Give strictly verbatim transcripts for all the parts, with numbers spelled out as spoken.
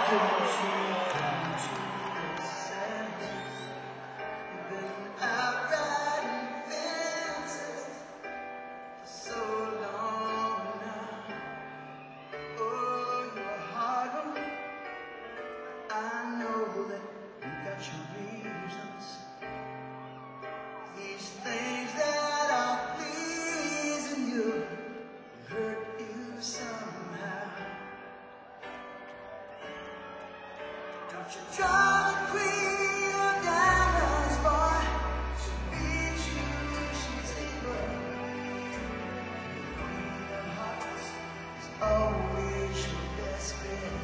don't you come to your senses? You've been out riding fences for so long now. Oh, you're a hard one. I know that you got your reasons. These things that are pleasing you hurt you somehow. Don't you draw the queen of diamonds, boy. She beats you, she's evil. The queen of hearts is always your best bet.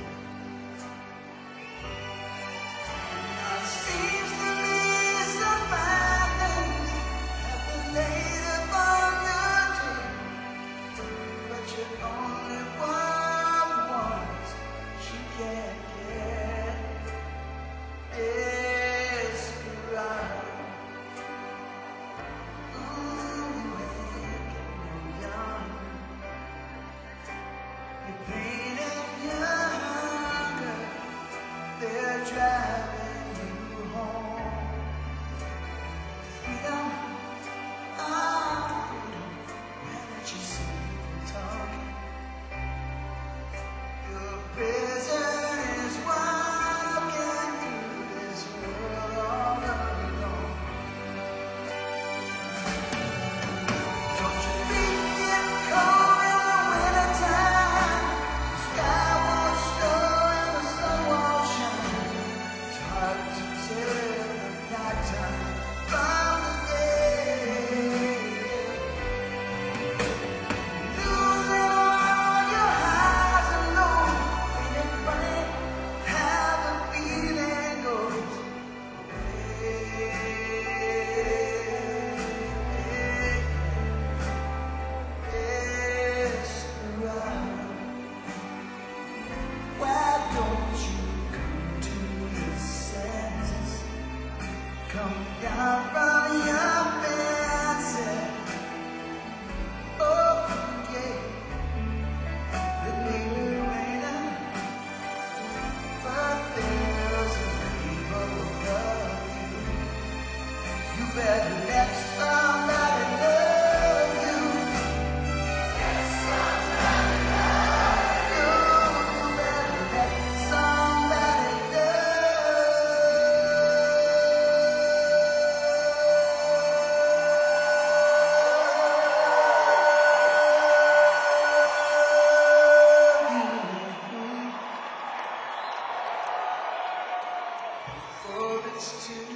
Now it seems to me some fine things have been laid upon your table, but you're only one of the ones she can't get. Desperado, ooh, you ain't getting no younger. Your pain and your hunger, they're driving you home. Freedom, ah, freedom, where did you see people talking? Your prison is walking through this world all alone. Don't you think it's cold in the wintertime? The sky won't show and the sun won't shine. It's hard to tell the nighttime from the day. Losing all your highs and lows, ain't it funny how the feeling goes? Desperado, why don't you come to your senses? Come down from your fences. Oh, yeah, it may be raining, but there's a rainbow above you. You better let somebody love you. Let somebody love you. You better let somebody love you. For it's too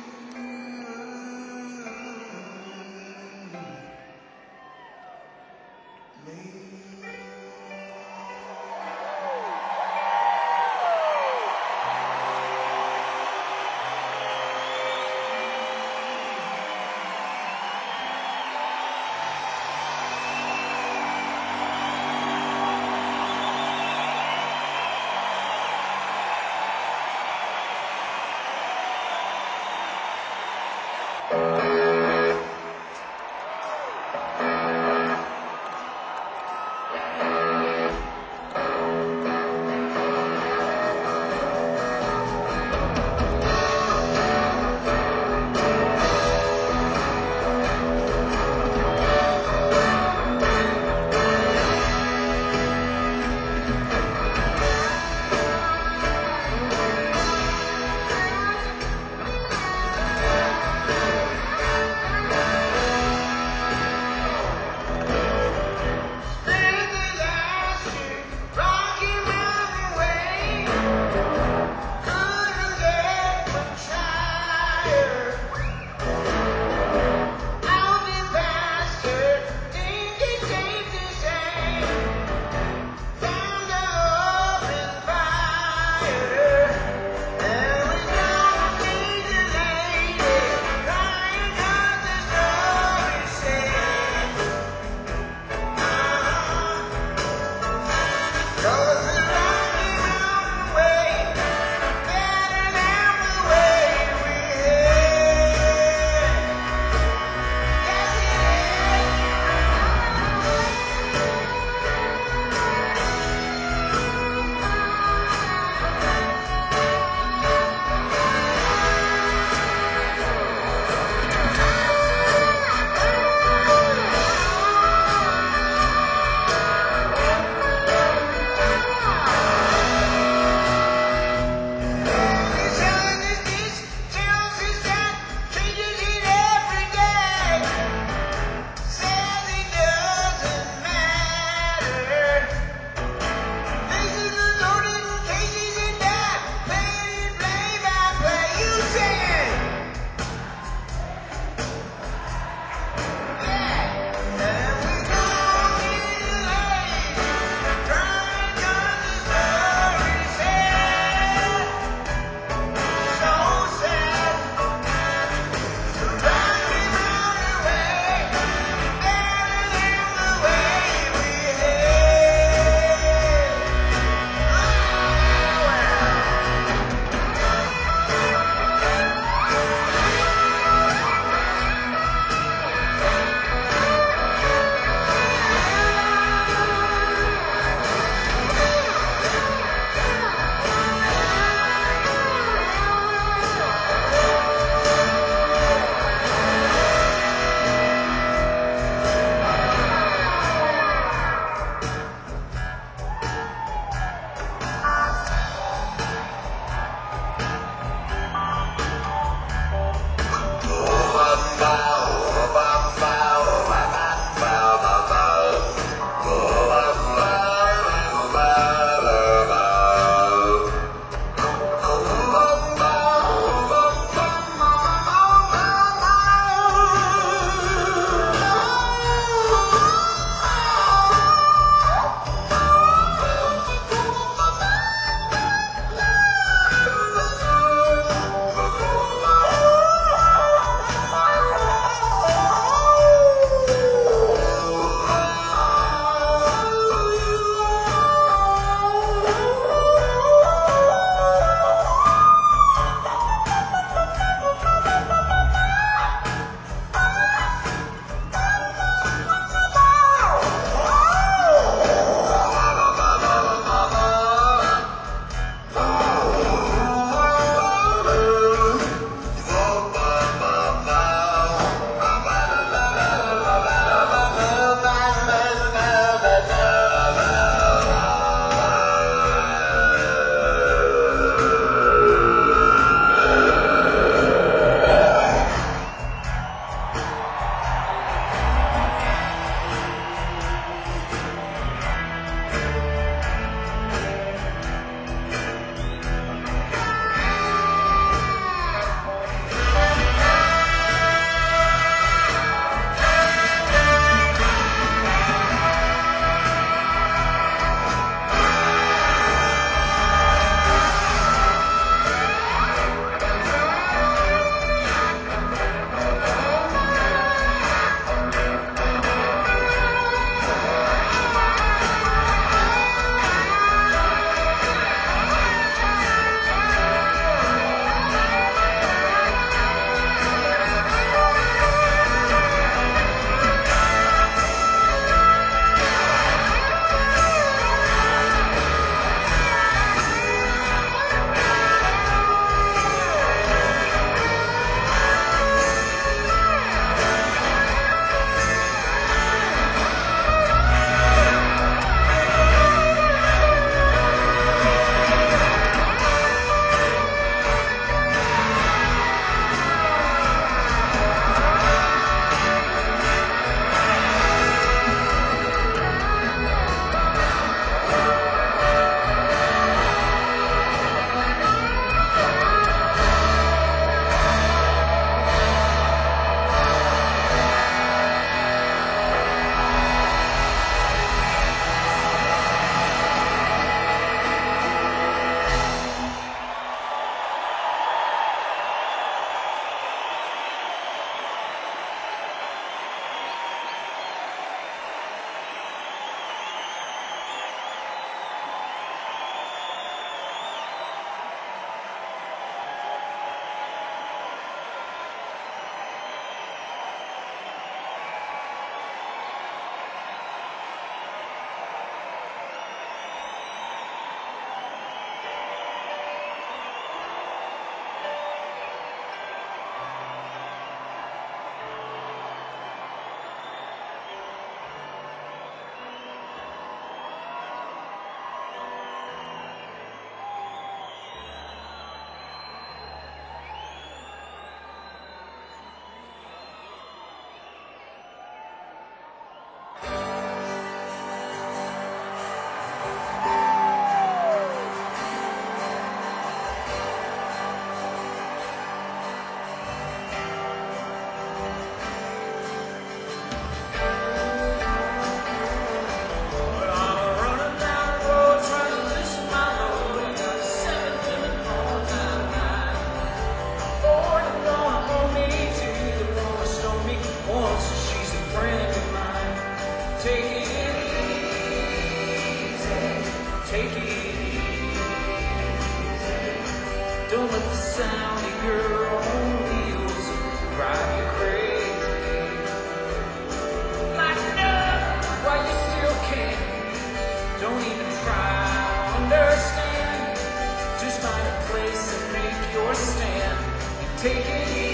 Don't let the sound of your own wheels drive you crazy. Lighten up while you still can. Don't even try to understand. Just find a place and make your stand. And take it easy.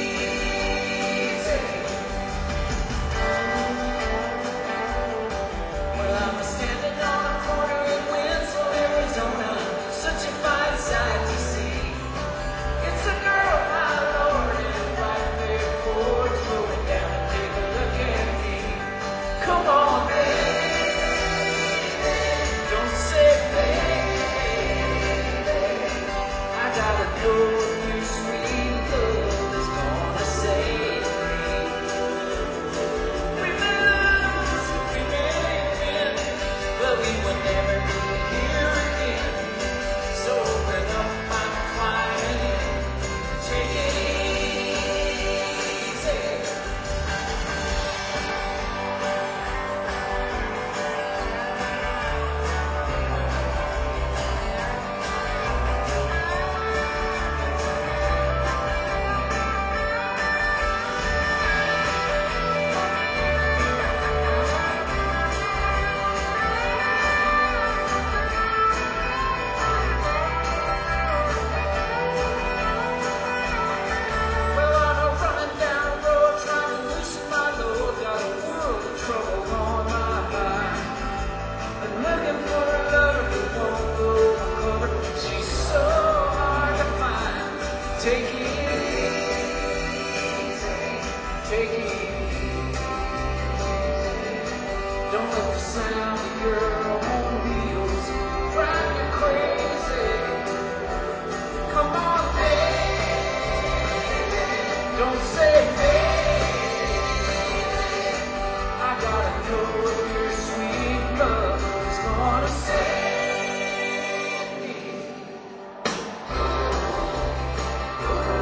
Well, I'm standing on a corner in Winslow, Arizona, such a fine sight to see. It's a girl, my lord, in white fair cords, rolling down and take a look at me. Come on, baby, don't say baby. I gotta know your sweet love is gonna save me. We lose, we may win, but we will never be here again. So open up, I'm flying in. Take it easy. Well, I'm a running down the road, trying to loosen my load. Got a world of trouble on my mind. I'm looking for a lover who won't go uncovered. She's so hard to find. Take it easy, take it easy. Don't let the sound of your own wheels drive you crazy. Come on, baby, don't say baby. I gotta know your sweet love is gonna save me.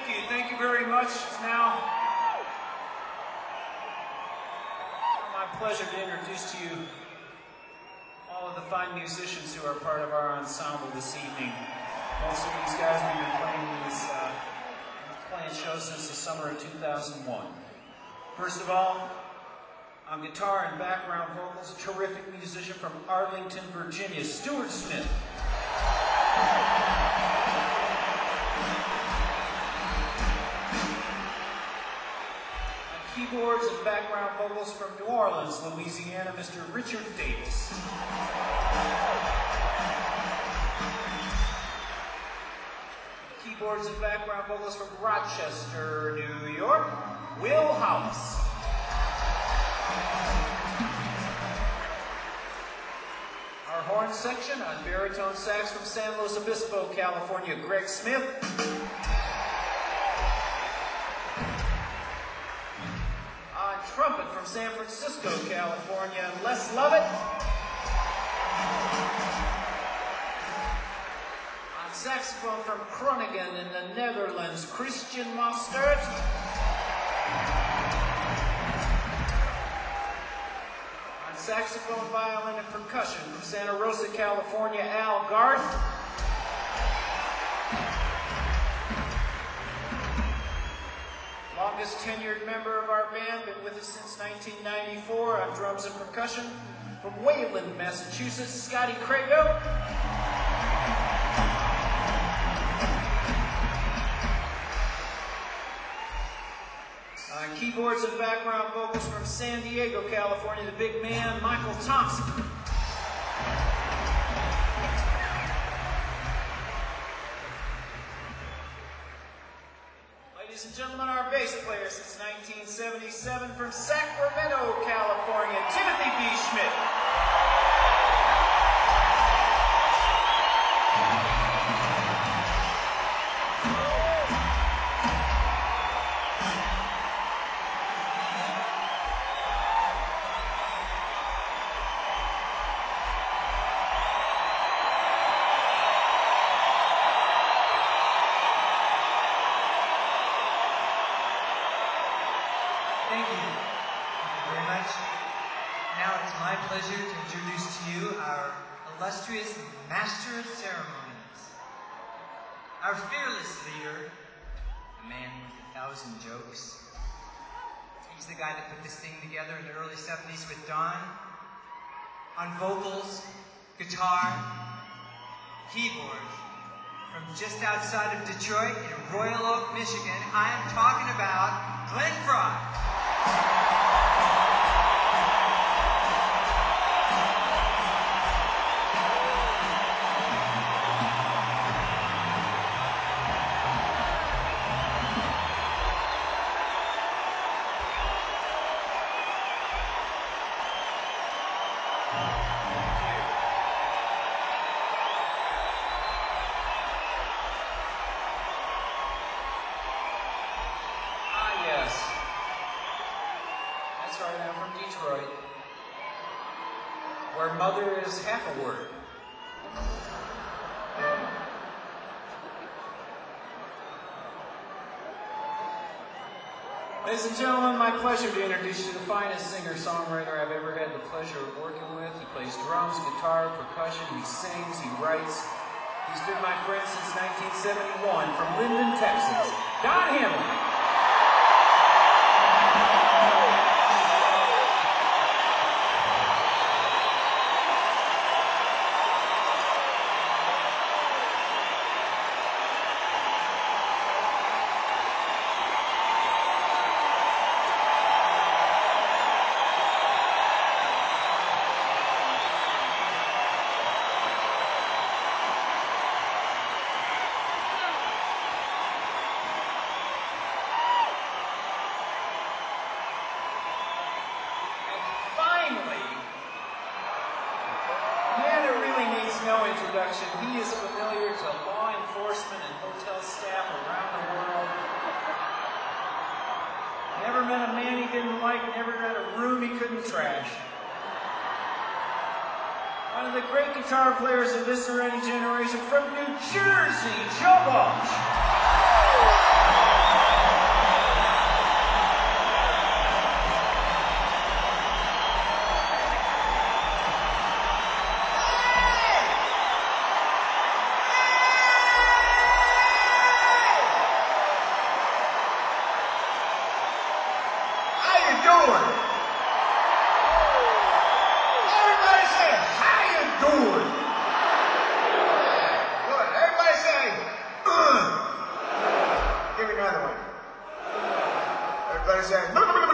Thank you. Thank you very much. It's now my pleasure to introduce to you all of the fine musicians who are part of our ensemble this evening. Most of these guys have been playing these uh, playing shows since the summer of two thousand one. First of all, on guitar and background vocals, a terrific musician from Arlington, Virginia, Stuart Smith. On keyboards and background vocals from New Orleans, Louisiana, Mister Richard Davis. Keyboards and background vocals from Rochester, New York, Will Hollis. Our horn section on baritone sax from San Luis Obispo, California, Greg Smith. On trumpet from San Francisco, California, Les Lovett. On saxophone from Groningen in the Netherlands, Christian Mostert. Saxophone, violin, and percussion from Santa Rosa, California, Al Garth. Longest tenured member of our band, been with us since nineteen ninety-four on drums and percussion, from Wayland, Massachusetts, Scotty Crago. On keyboards and background vocals from San Diego, California, the big man, Michael Thompson. Ladies and gentlemen, our bass player since nineteen seventy-seven from Sacramento, California, Timothy B. Schmidt. Thank you. Thank you very much. Now it's my pleasure to introduce to you our illustrious Master of Ceremonies. Our fearless leader, the man with a thousand jokes. He's the guy that put this thing together in the early seventies with Don. On vocals, guitar, keyboard, from just outside of Detroit in Royal Oak, Michigan, I am talking about Glenn Frey. I'm from Detroit, where mother is half a word. Ladies and gentlemen, my pleasure to introduce you to the finest singer-songwriter I've ever had the pleasure of working with. He plays drums, guitar, percussion, he sings, he writes. He's been my friend since nineteen seventy-one from Linden, Texas. Don Henley. No introduction. He is familiar to law enforcement and hotel staff around the world. Never met a man he didn't like, never met a room he couldn't trash. One of the great guitar players of this or any generation from New Jersey, Joe Walsh. How you doing? Everybody say, how you doing? Good. Everybody say, Ugh. Give me another one. Everybody say,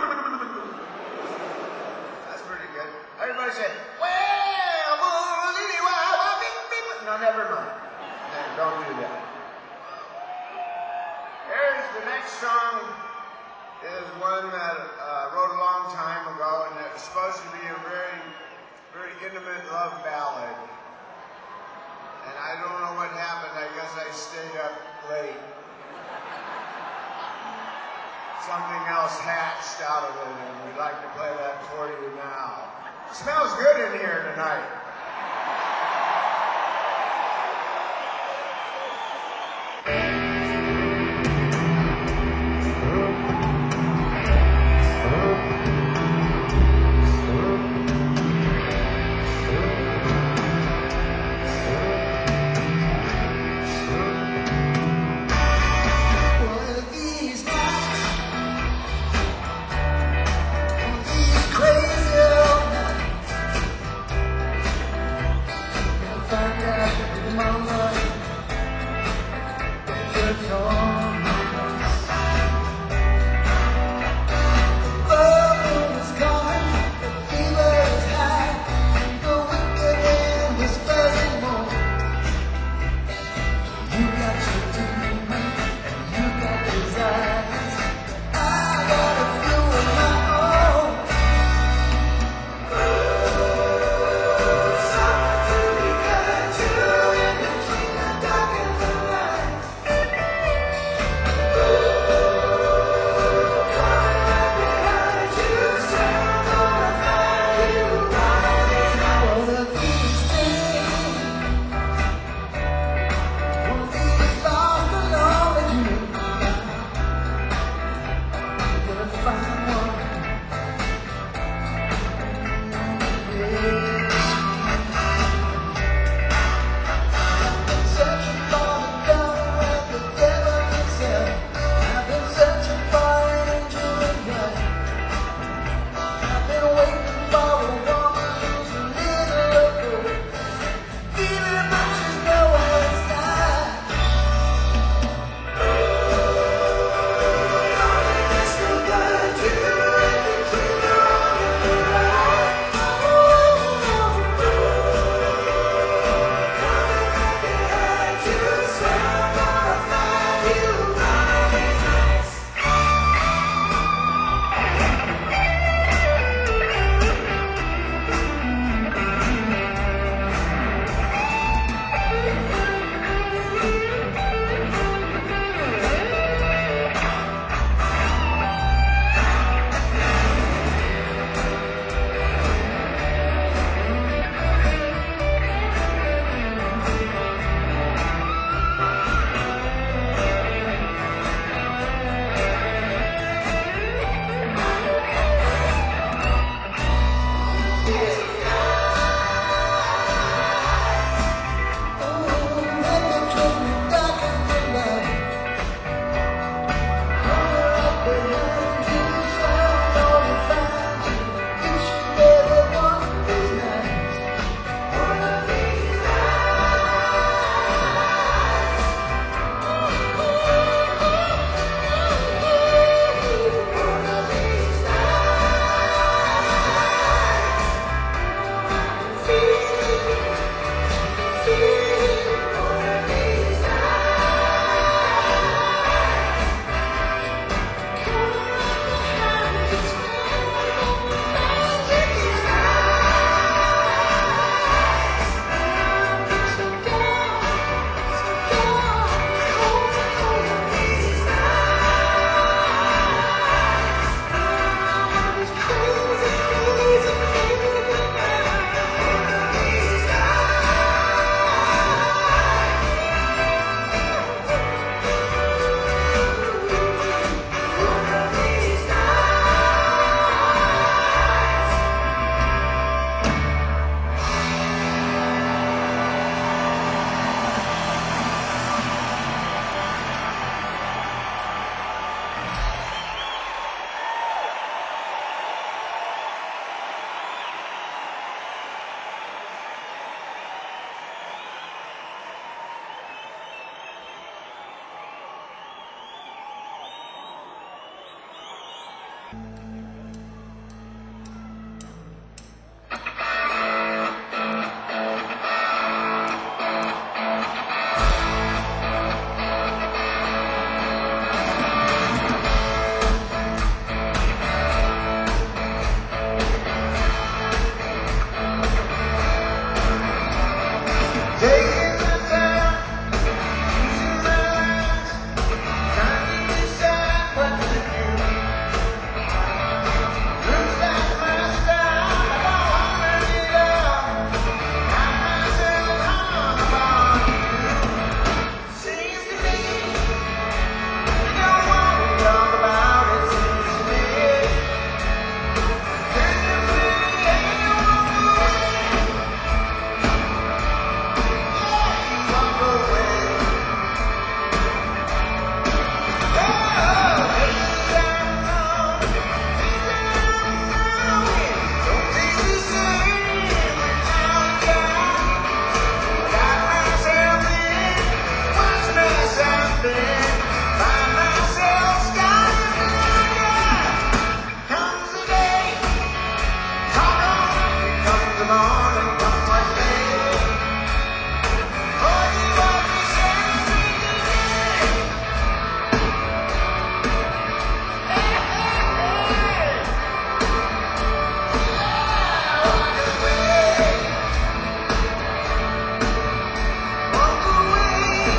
that's pretty good. Everybody say, well, boogity, wow, wow, beep, beep. No, never mind. No, don't do that. Here's the next song. Is one that uh, wrote a long time ago, and it was supposed to be a very, very intimate love ballad. And I don't know what happened. I guess I stayed up late. Something else hatched out of it, and we'd like to play that for you now. It smells good in here tonight. One of these nights, these crazy old nights, come on and come what may. For you are the same. Hey, hey, hey. Walk away. Walk away.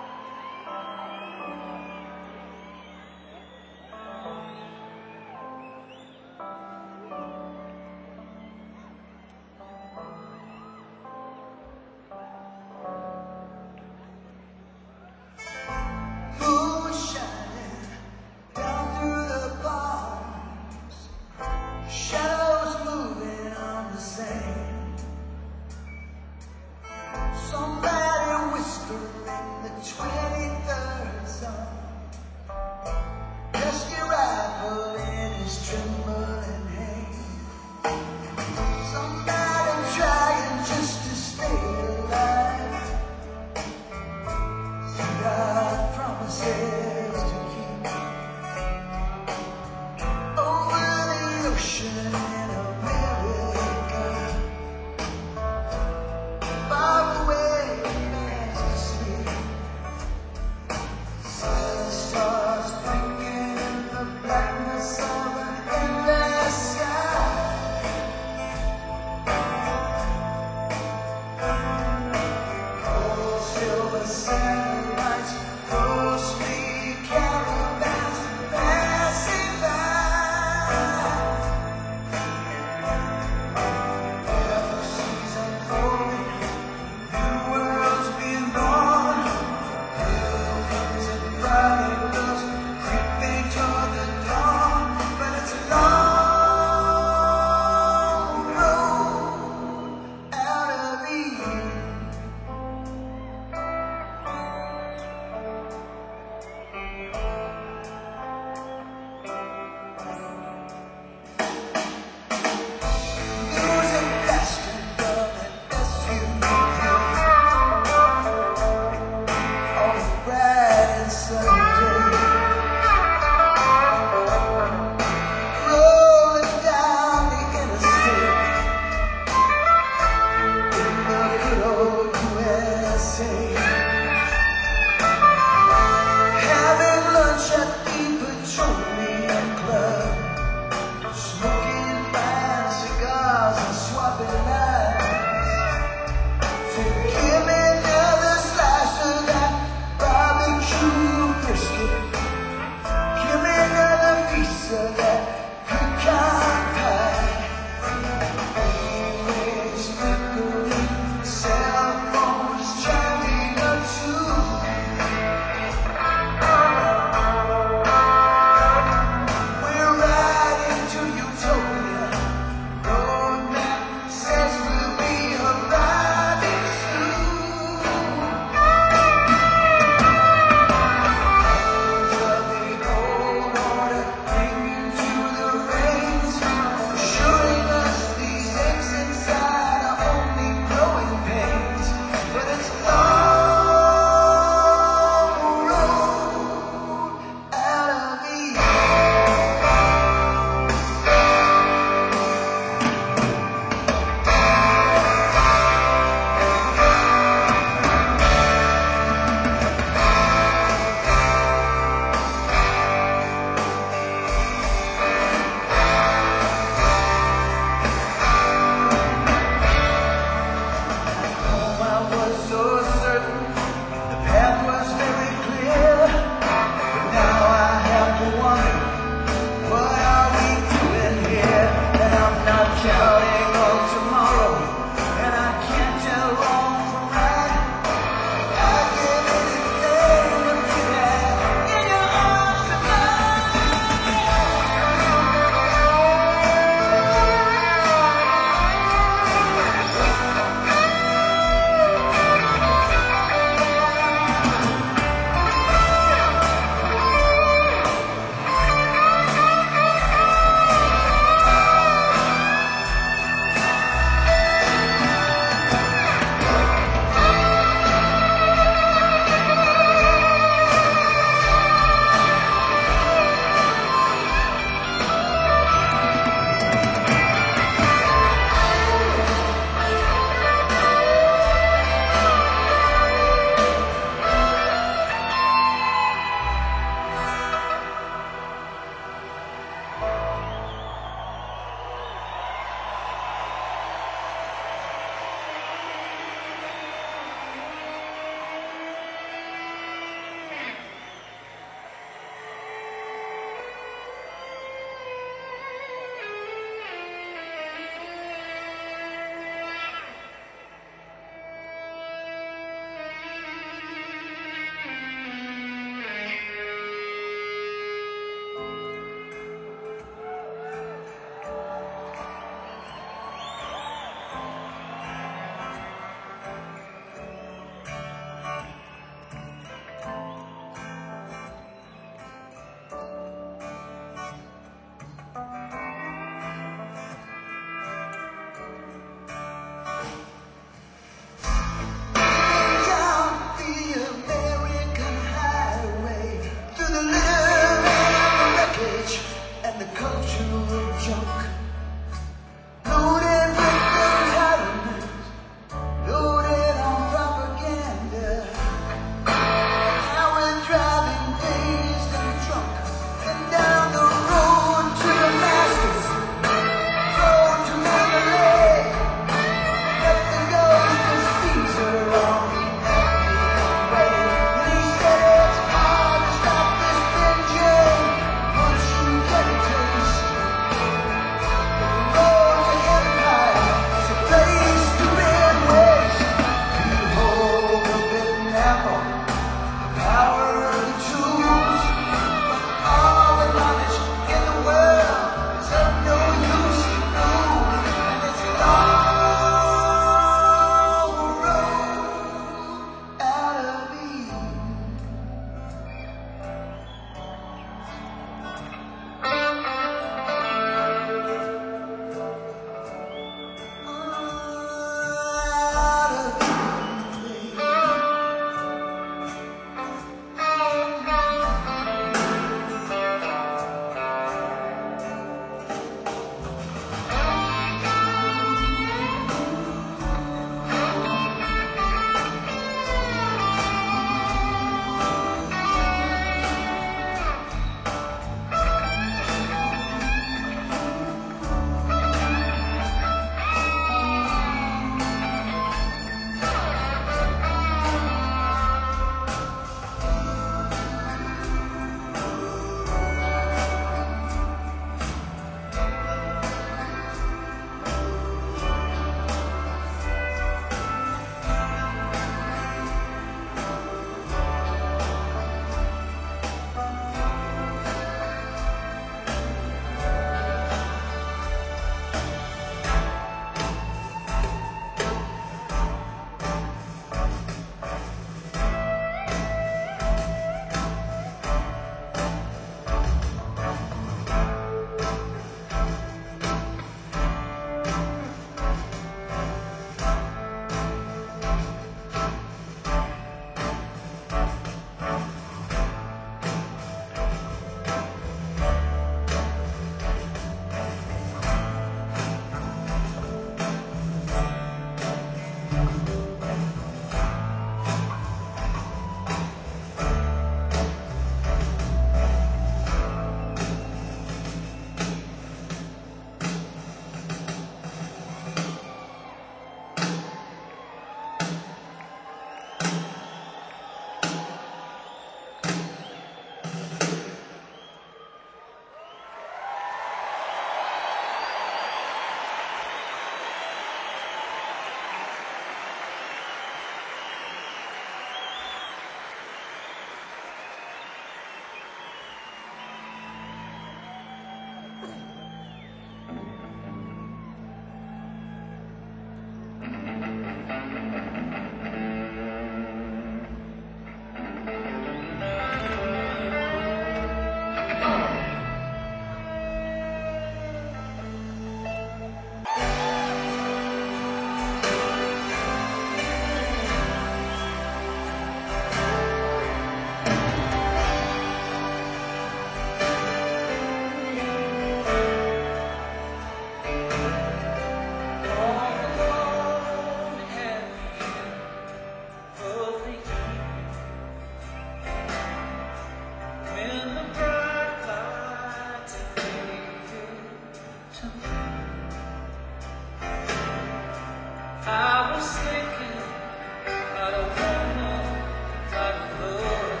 was thinking about a woman like love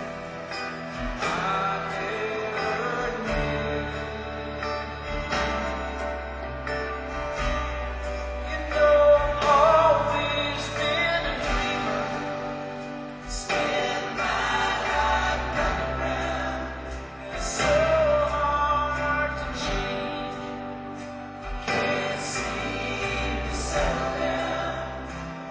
I never knew. You know, I've always been a dreamer. Spend my life running around. It's so hard to change. Can't seem to settle down.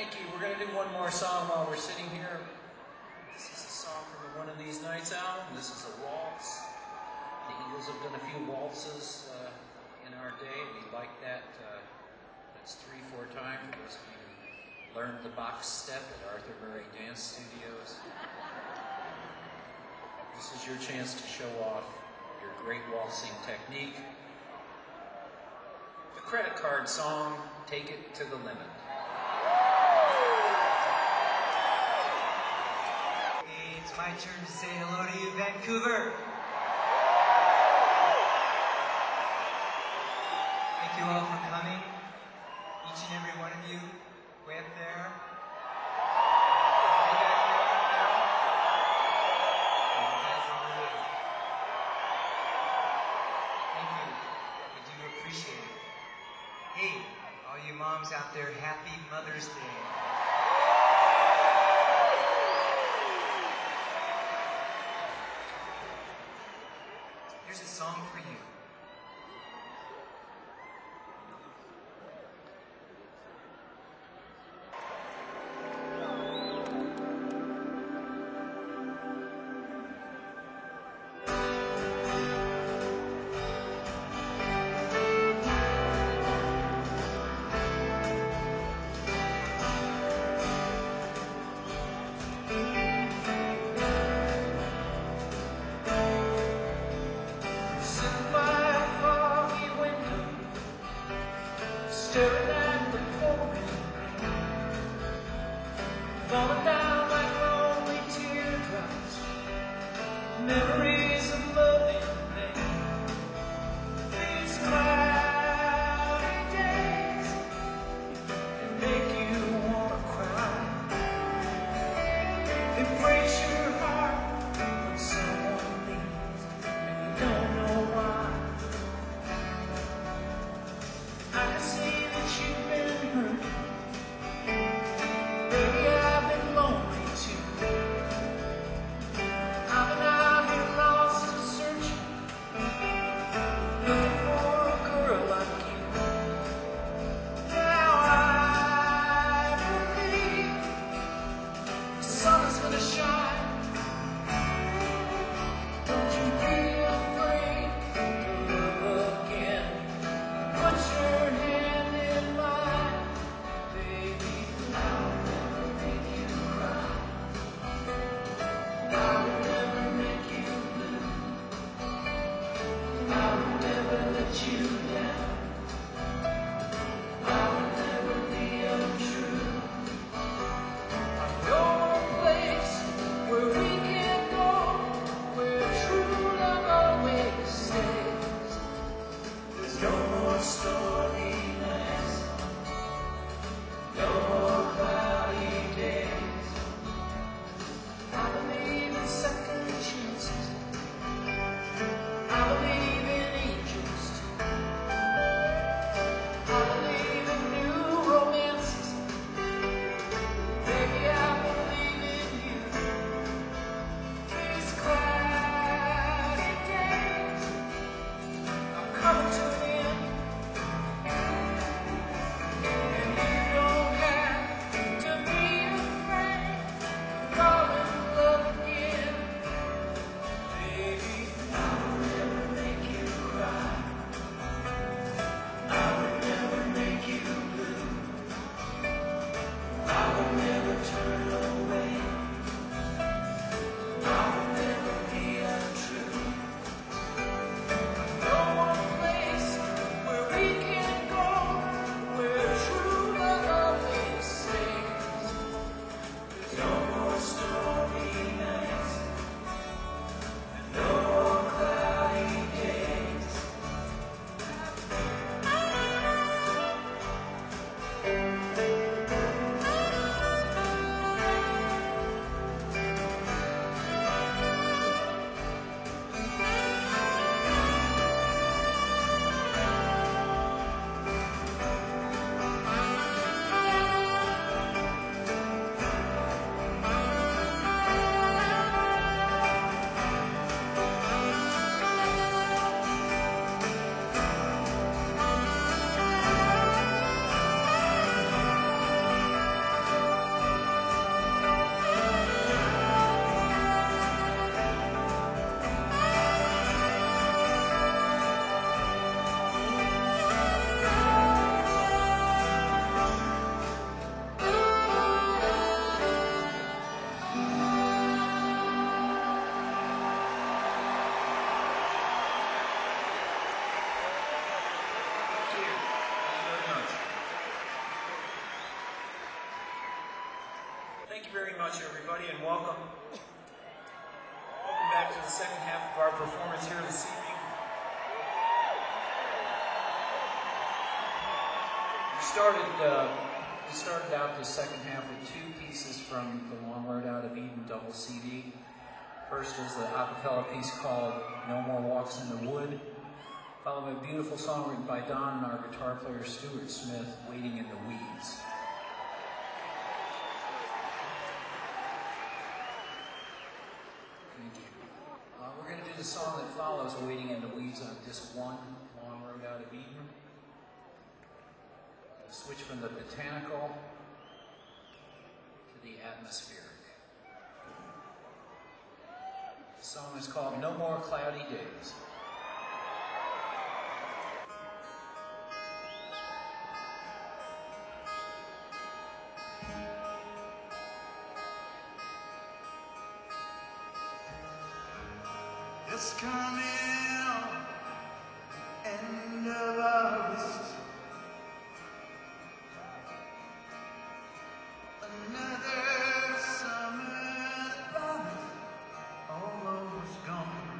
Thank you. We're going to do one more song while we're sitting here. This is a song from the One of These Nights album. This is a waltz. The Eagles have done a few waltzes uh, in our day. We like that. Uh, that's three, four time for those of you who learned the box step at Arthur Murray Dance Studios. This is your chance to show off your great waltzing technique. The credit card song, Take It to the Limit. Hey, it's my turn to say hello to you, Vancouver. Thank you all for coming. Each and every one of you, way up there. Way back there. You guys are really. Thank you. We do appreciate it. Hey, all you moms out there, happy Mother's Day. Here's a song for you. Staring at the pouring rain, falling down like lonely teardrops, memories of love in vain. These cloudy days, they make you wanna cry. They break your heart when someone leaves and you don't know why. I can see that you've been hurt. Baby, I've been lonely too. I've been out here lost and searching. you very much, everybody, and welcome. Welcome back to the second half of our performance here this evening. We started, uh, we started out the second half with two pieces from the Long Road Out of Eden double C D. First was the a cappella piece called No More Walks in the Wood, followed by a beautiful song written by Don and our guitar player Stuart Smith, Waiting in the Weeds. Uh, we're going to do the song that follows, Waiting in the Weeds, on disc one, Long Road Out of Eden. We'll switch from the botanical to the atmospheric. The song is called No More Cloudy Days. It's coming on, end of August. Another summer's promise, almost gone.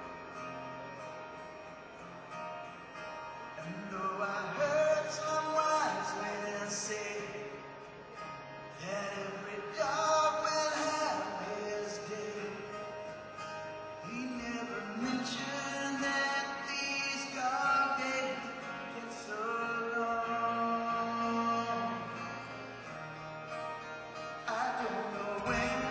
And though I heard some wise men say that every dog will have his day, he never mentioned that these dark days get so long. I don't know when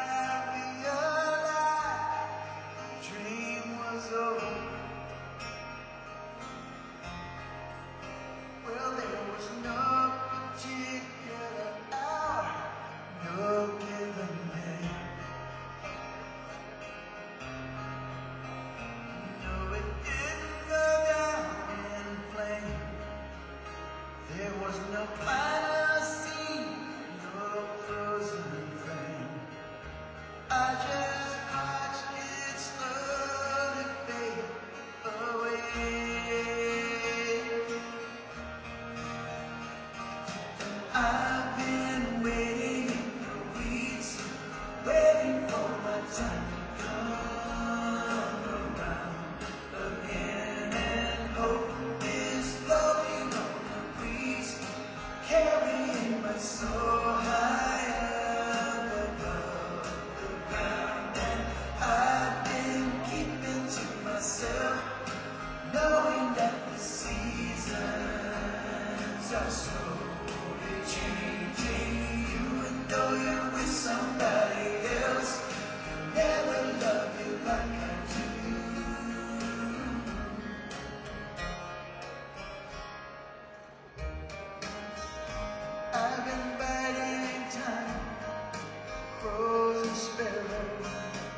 I realized the dream was over. Well, there was no particular hour, no given day. No, it didn't go down in flame. There was no final scene, no closing frame. I just watched it slowly fade away. I've been waiting for weeks, waiting for my time to come around again, and hope is floating on the breeze, carrying my soul high up above the ground. And I've been keeping to myself, knowing that the seasons are slowly changing. You and though you're with somebody else, you never love you like I do. I've been biding time, crows and sparrows,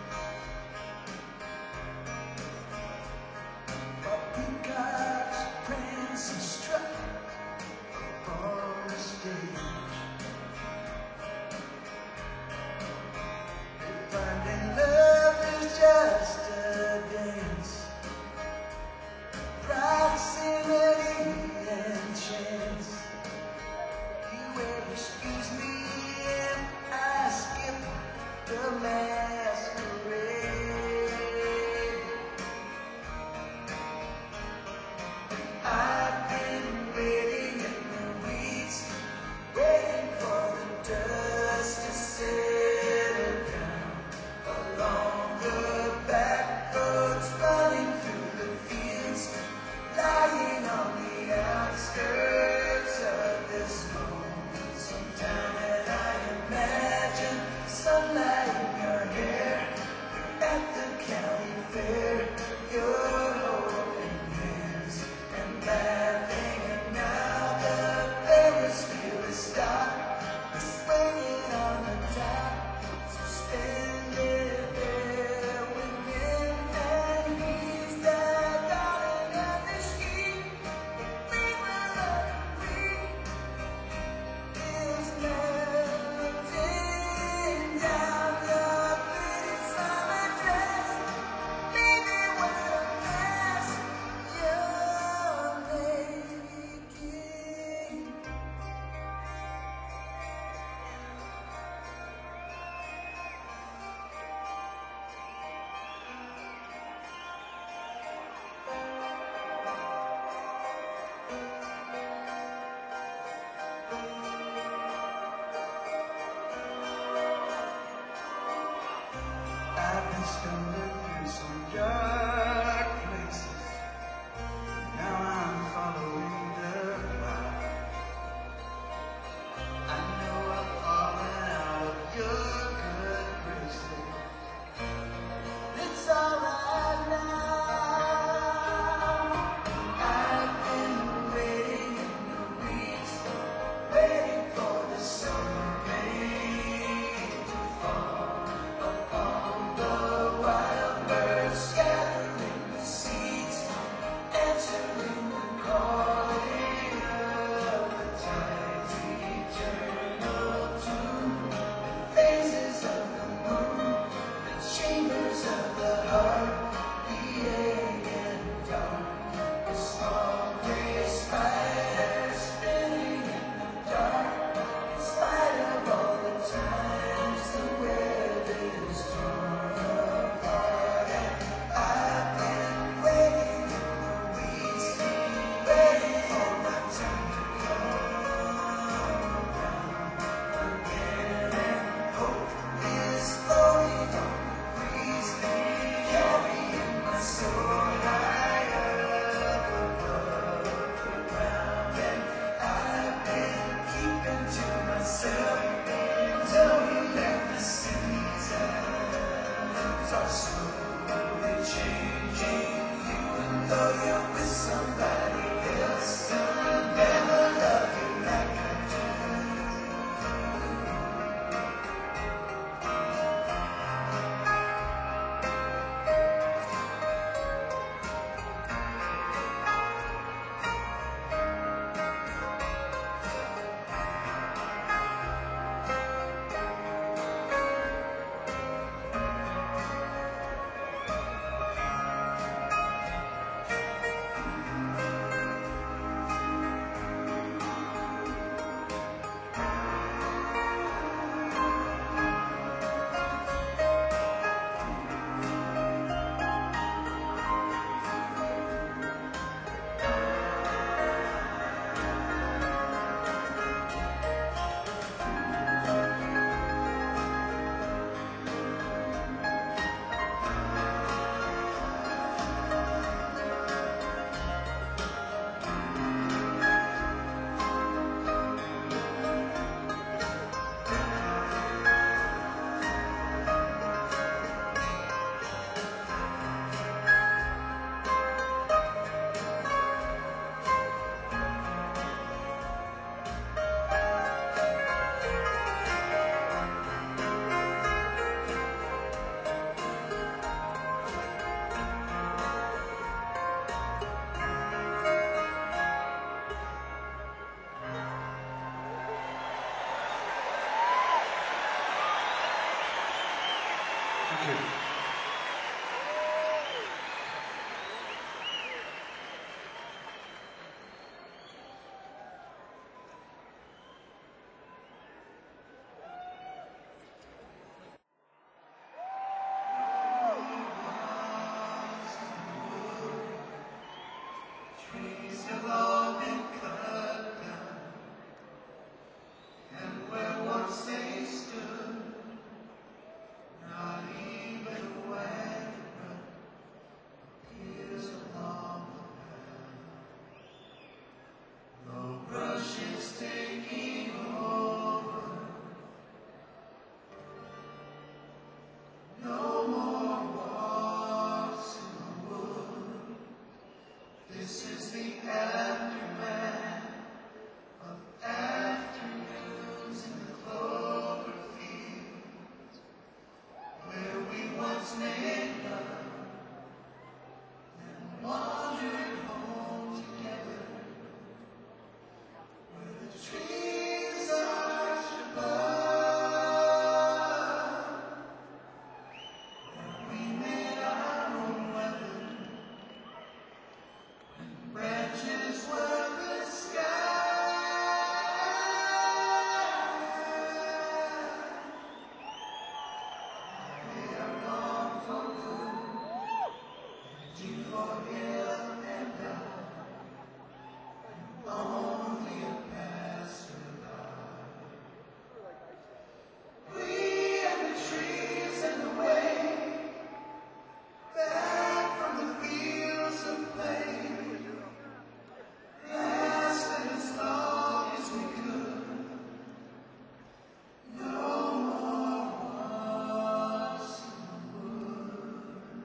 while peacocks prance and strut on the stage. taking over. No more walks in the wood. This is the aftermath of afternoons in the clover field, where we once made love and wandered home together, where the trees arched above, where we made our own weather, and branches were the sky. They are gone for good, you for him and I, only a passerby. We and the trees and the way, back from the fields of play, lasted as long as we could. No more walks in the wood.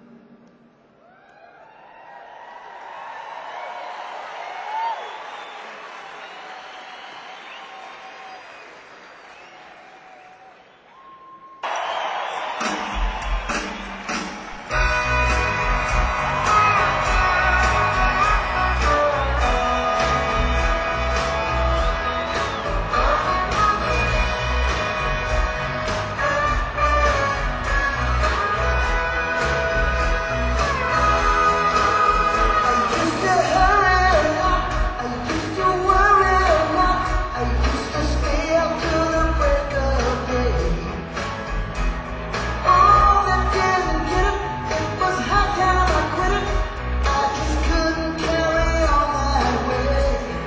I used to hurry a lot, I used to worry a lot, I used to stay up till the break of day. Oh, that didn't get it, it was high time I quit it, I just couldn't carry on that way.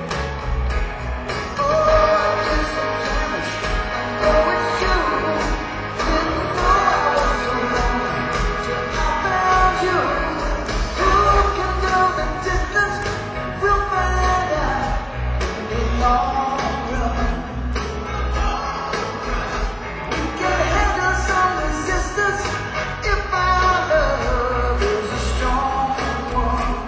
Oh, I just vanished, I know it's true, didn't know I was so lonely till I found you. Who can go the distance? We'll find out in the long run. We can handle some resistance if our love is a strong one.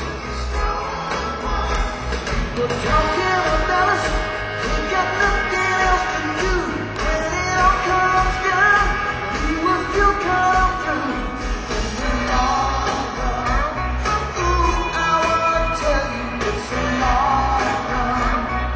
People talking about us, we got nothing else to do. When it all comes down, we will still come through in the long run. Ooh, I wanna tell you it's a long run.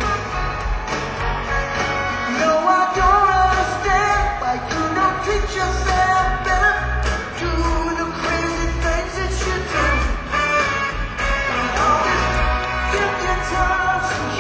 No, I don't understand why you don't treat yourself better. Do the crazy things that you do. And all this guilty touch and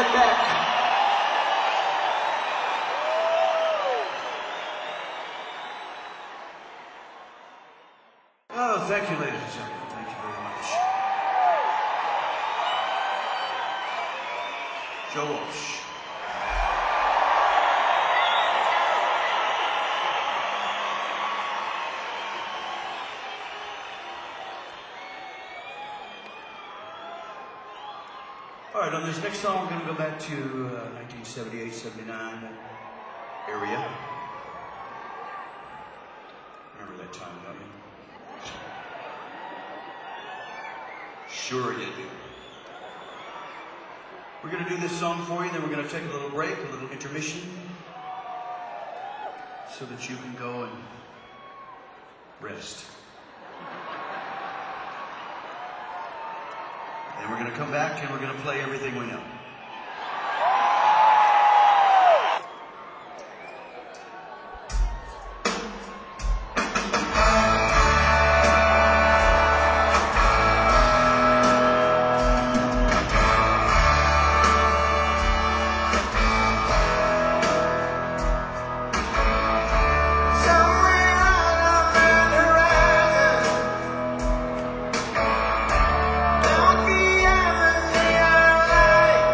right back. Oh, thank you, ladies and gentlemen. Thank you very much. Joe Walsh. All right, on this next song, we're going to go back to uh, nineteen seventy-eight, seventy-nine area. Remember that time, don't you? Sure you do. We're going to do this song for you, then we're going to take a little break, a little intermission, so that you can go and rest. And we're going to come back and we're going to play everything we know. Somewhere out on the horizon, don't be ever near light.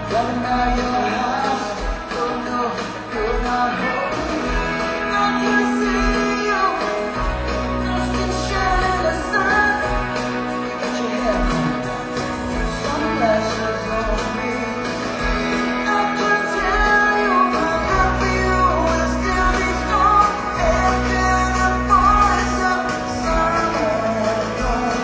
Driving by your house, oh no, you're not home. I can see you, lost in shine in the sun. Got your hair combed down, sunglasses on me. I can tell you how happy you will still be strong after the voice of someone gone.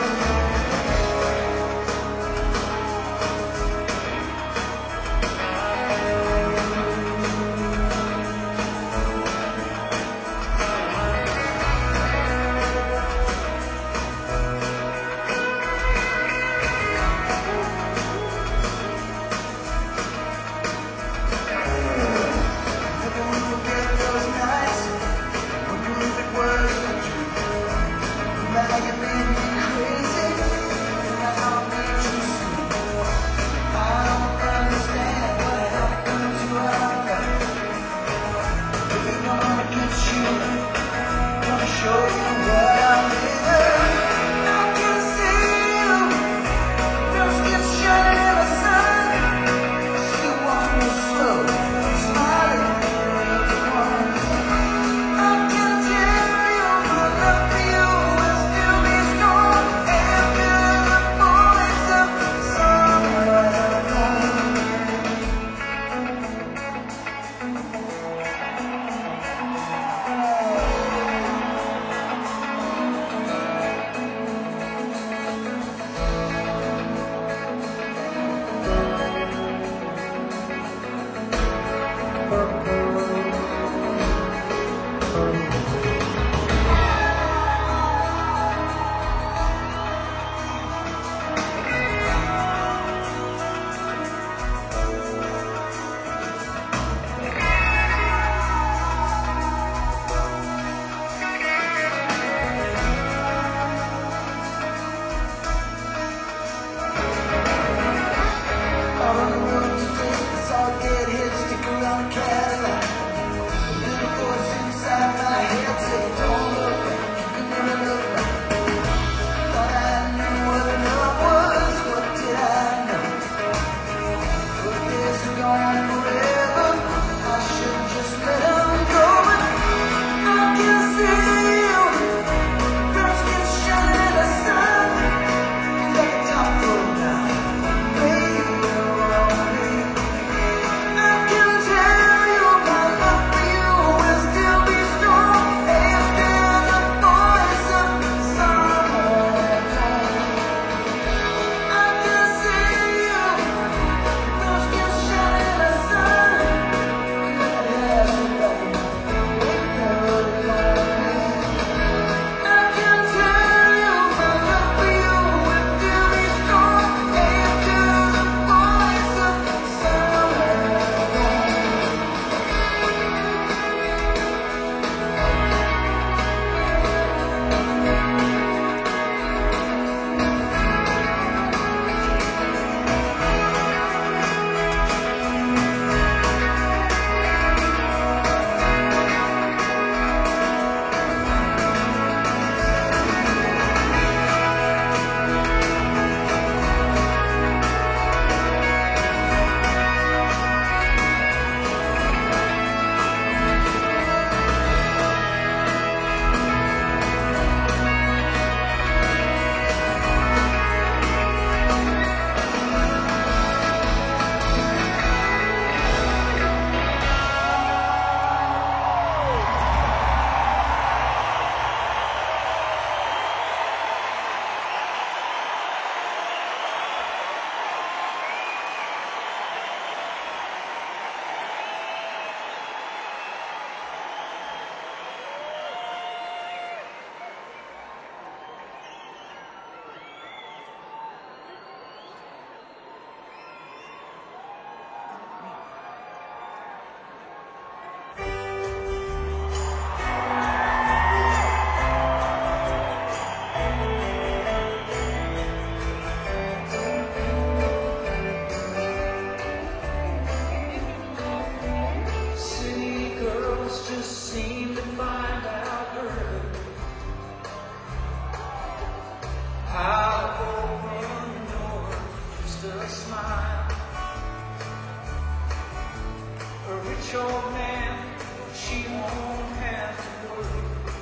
rich old man, she won't have to worry.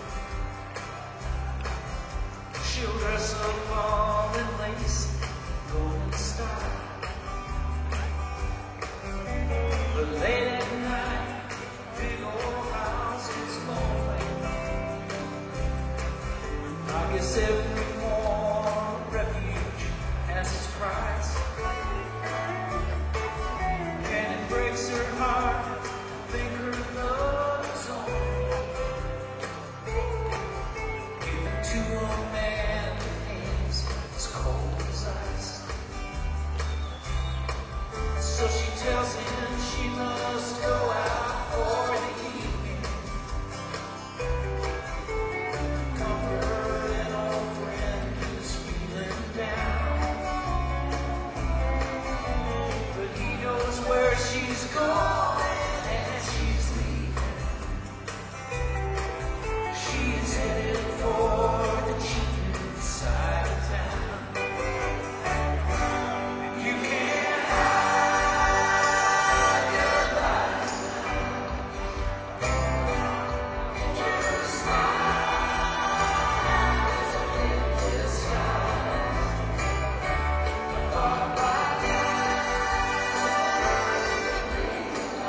She'll dress up all in lace, golden style. But late at night, big old house gets lonely. I guess every more refuge has its price. And it breaks her heart to think her love is on. Giving to a man with hands as cold as ice. So she tells him she must go out for the evening. Comfort an old friend who's feeling down. But he knows where she's going and she's leaving. She is headed for the cheap side of town. You can't hide your light. Just smile as I live this life. Thought about that.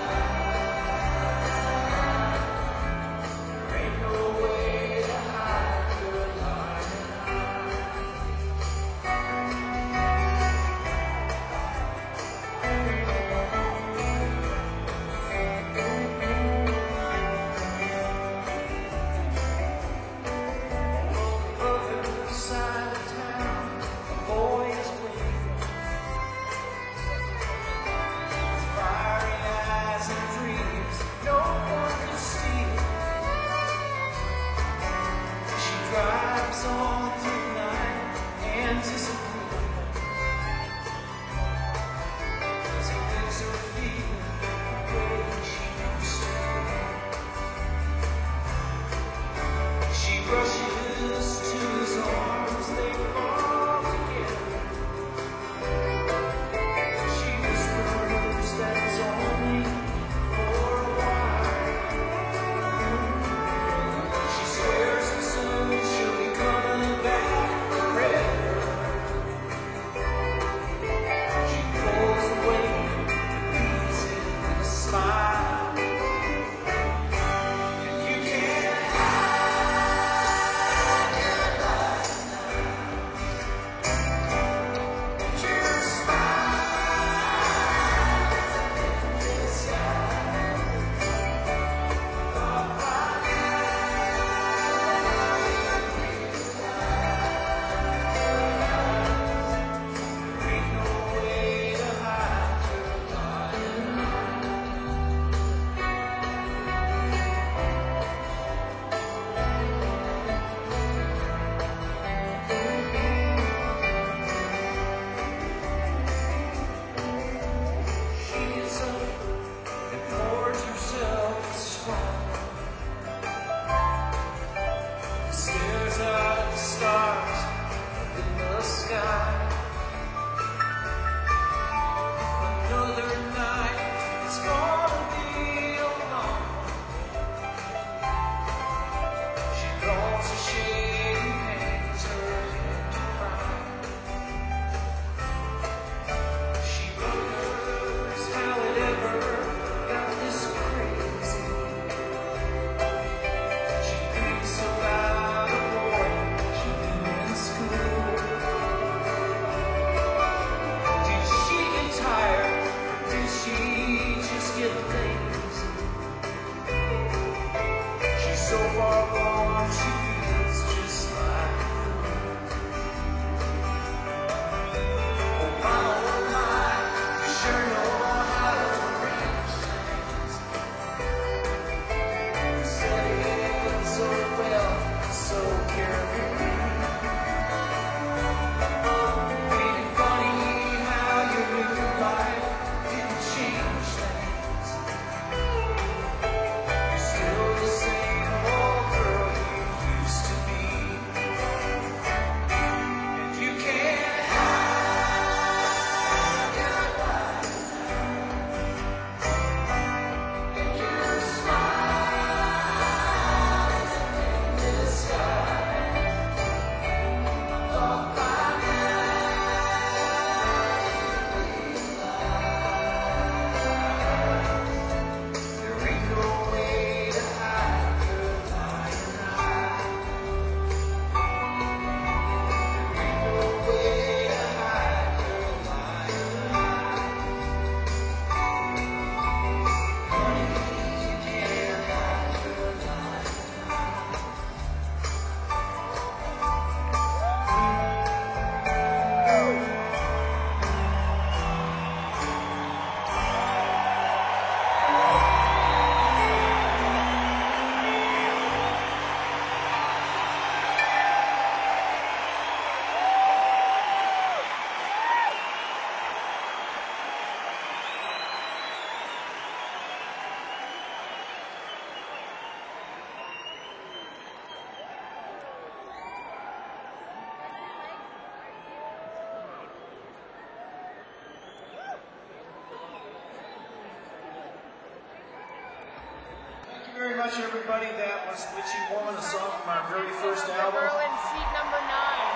much, everybody. That was Witchy Woman, a song from our very first The album. girl in seat number nine.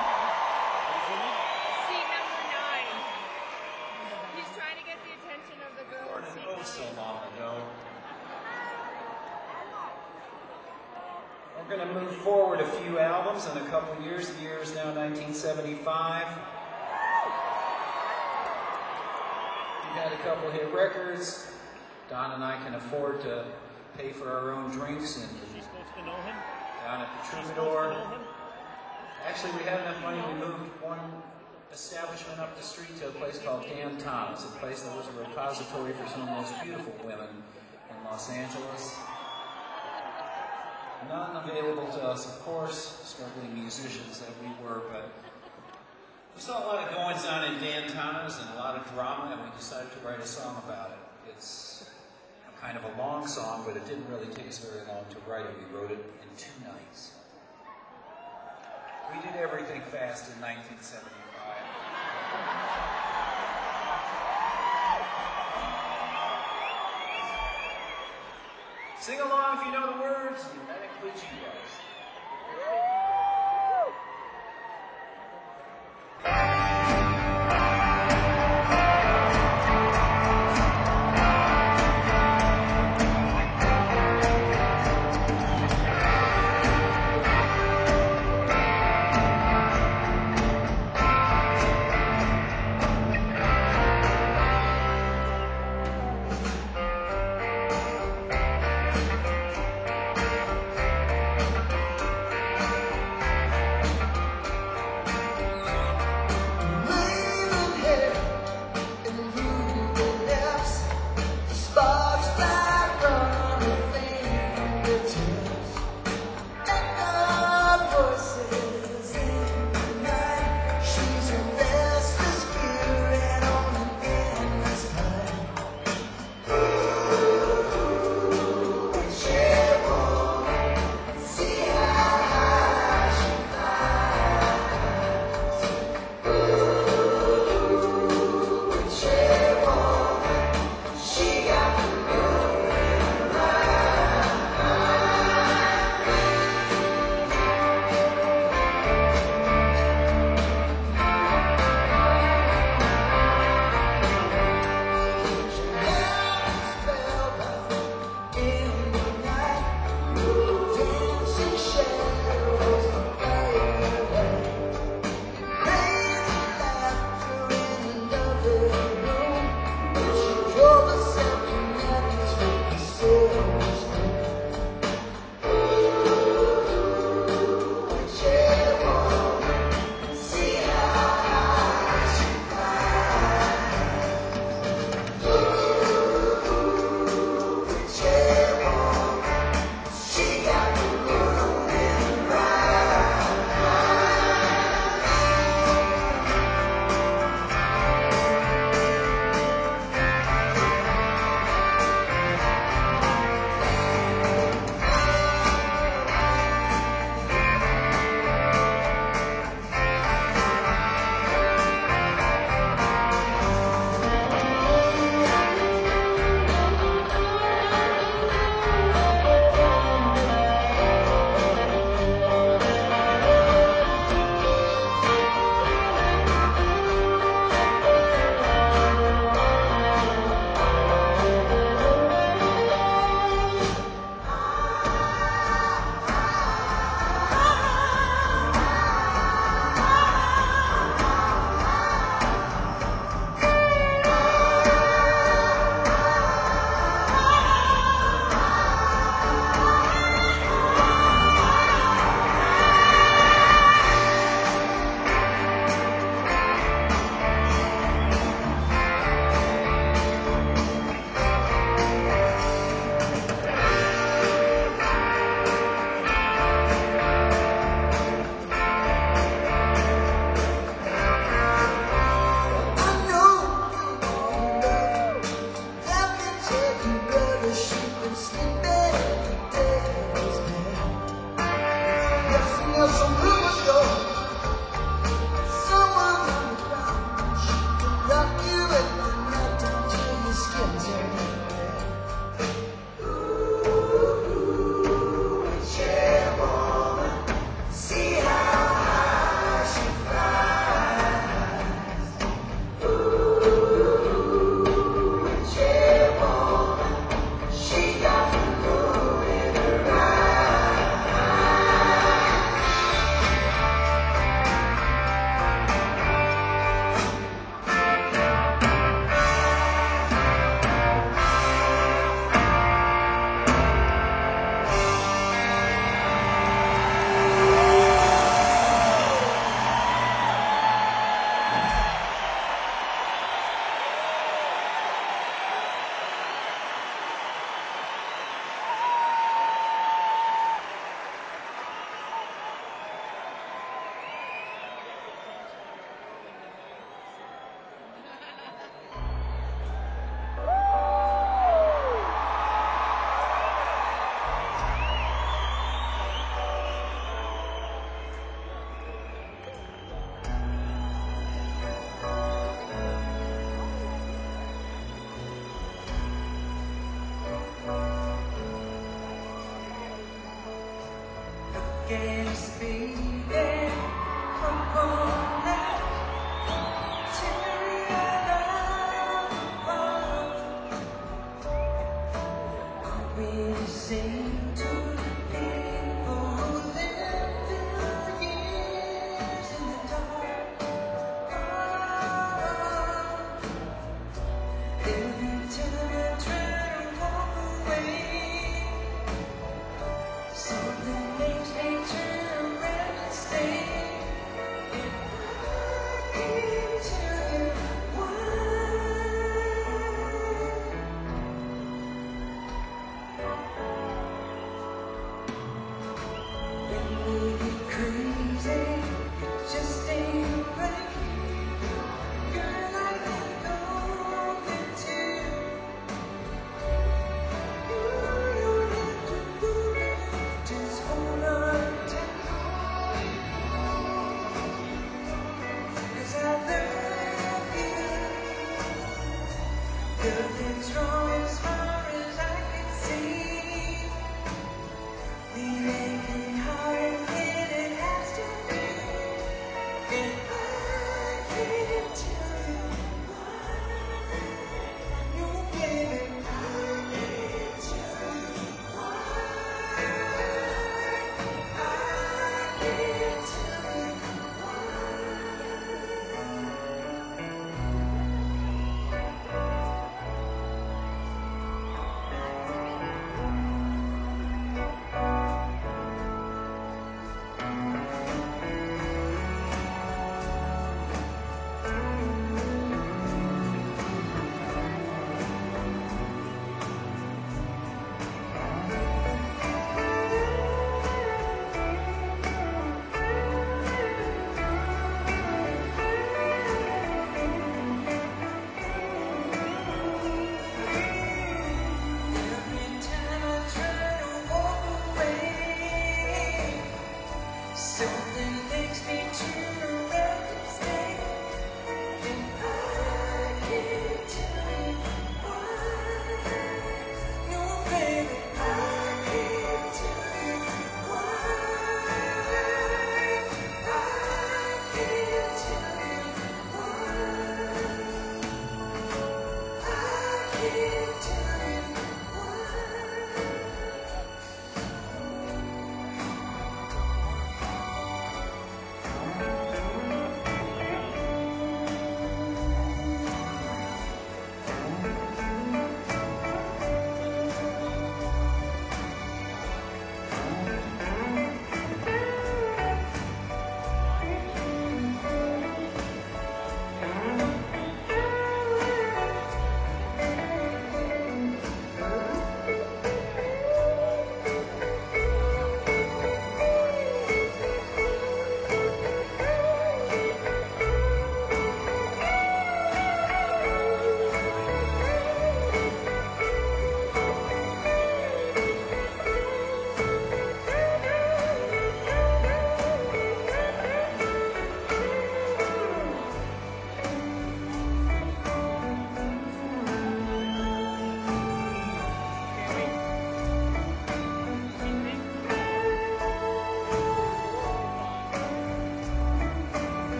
Seat number nine. He's trying to get the attention of the girl in seat Oh, so nine. long ago. We're going to move forward a few albums in a couple of years. The year is now nineteen seventy-five. We've had a couple hit records. Don and I can afford to pay for our own drinks and down at the Troubadour. Actually, we had enough money. We moved one establishment up the street to a place called Dan Thomas, a place that was a repository for some of the most beautiful women in Los Angeles. None available to us, of course, struggling musicians that we were, but we saw a lot of goings on in Dan Thomas and a lot of drama, and we decided to write a song about it. It's kind of a long song, but it didn't really take us very long to write it. We wrote it in two nights. We did everything fast in nineteen seventy-five. Sing along if you know the words, and that includes you guys. Thank guess, baby, come on now, tear it apart. Are we the same to the people who lived their years in the dark? Ah, every time I try to walk away, something makes me turn around and stay. And I can't tell you why.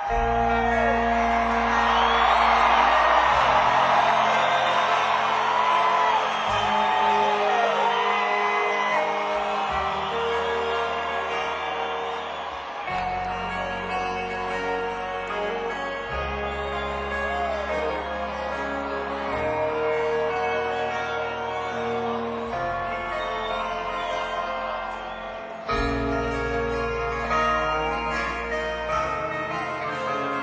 Thank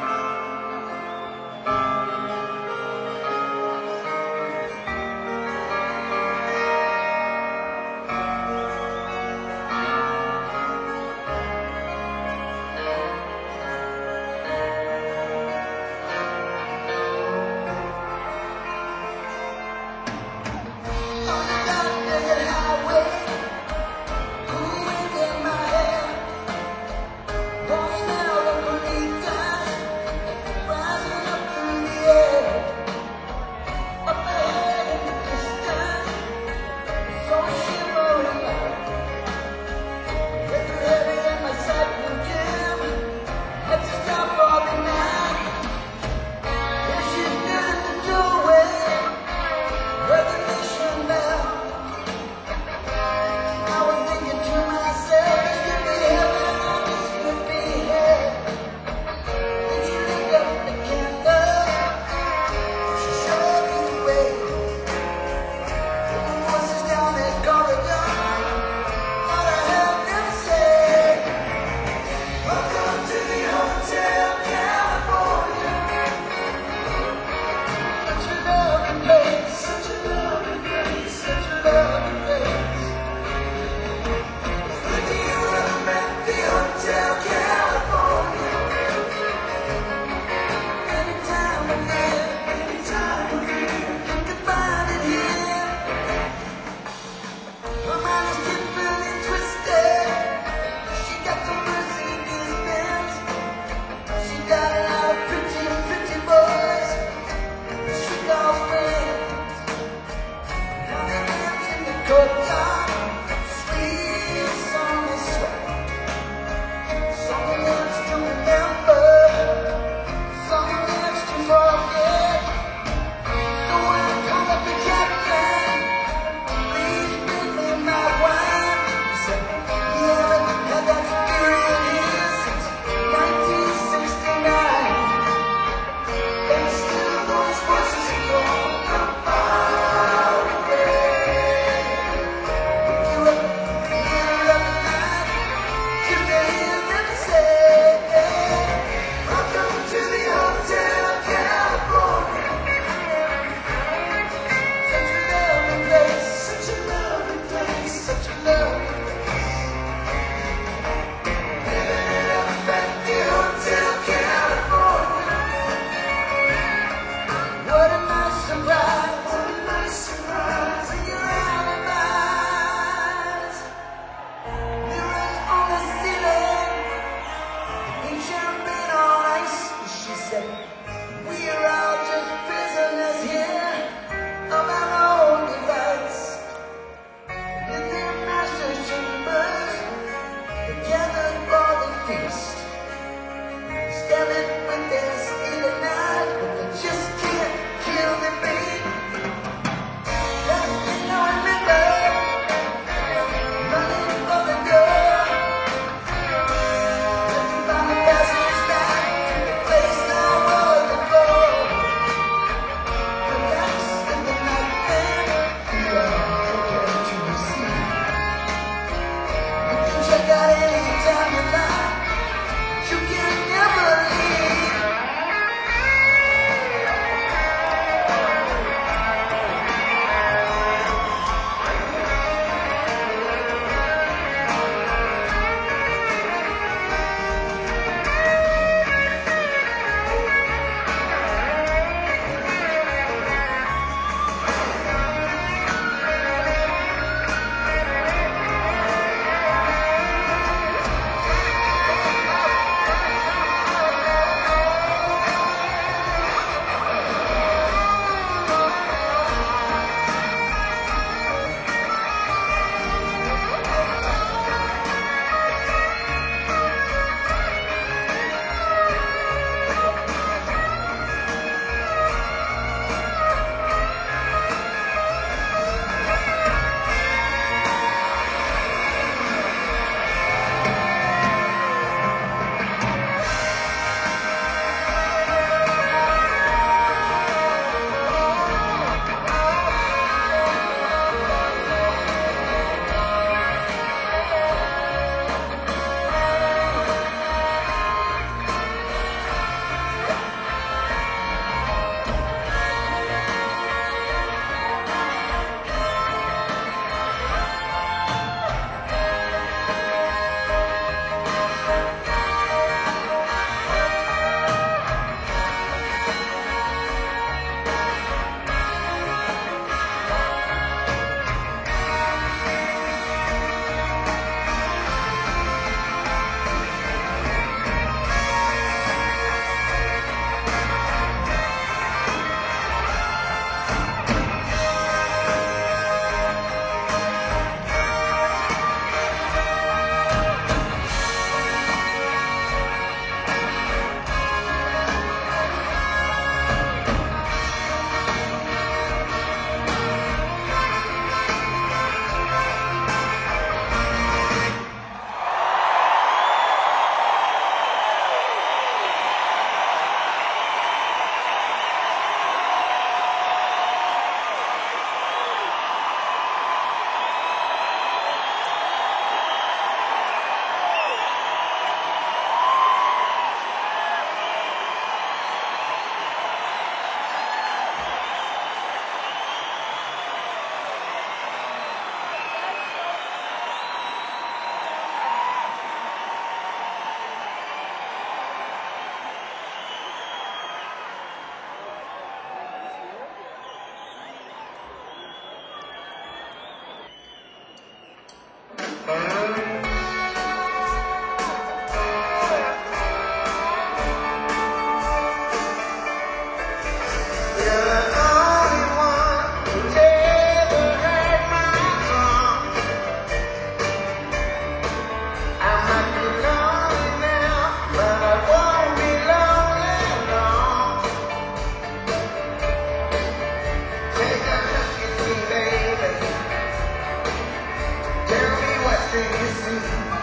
see.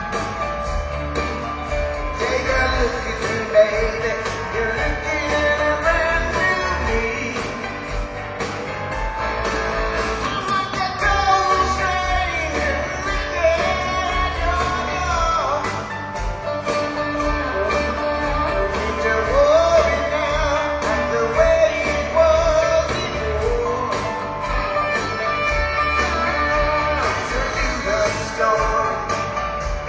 Take a look at me, baby. You're looking at a brand new me. I'm like a total stranger looking at your door. Don't need to worry now, like the way it was before. So leave the store.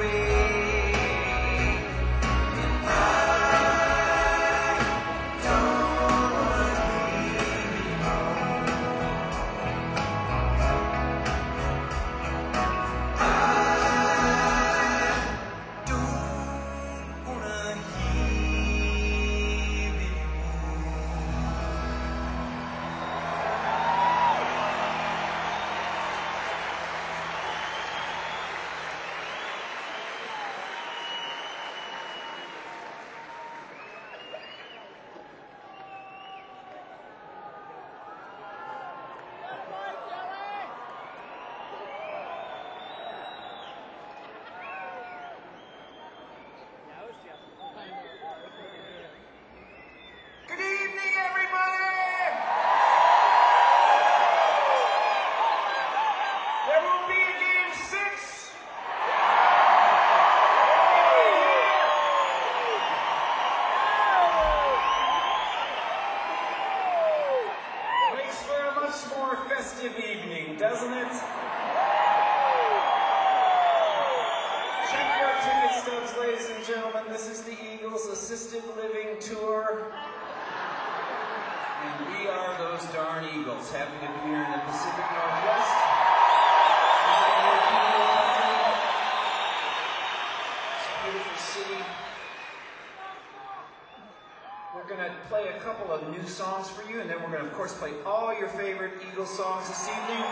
Good evening, everybody! There will be a game six. Makes for a much more festive evening, doesn't it? Check your ticket stubs, ladies and gentlemen. This is the Eagles Assisted Living Tour. And we are those darn Eagles. Happy to be here in the Pacific Northwest. It's a beautiful city. We're going to play a couple of new songs for you, and then we're going to, of course, play all your favorite Eagles songs this evening.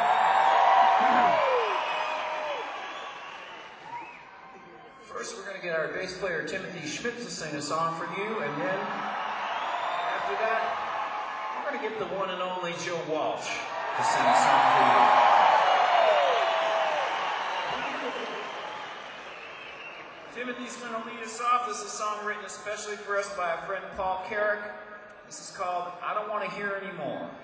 First, we're going to get our bass player, Timothy Schmidt, to sing a song for you, and then, after that, we're going to get the one and only Joe Walsh to sing a song for you. Timothy's going to lead us off. This is a song written especially for us by a friend, Paul Carrick. This is called I Don't Want to Hear Anymore.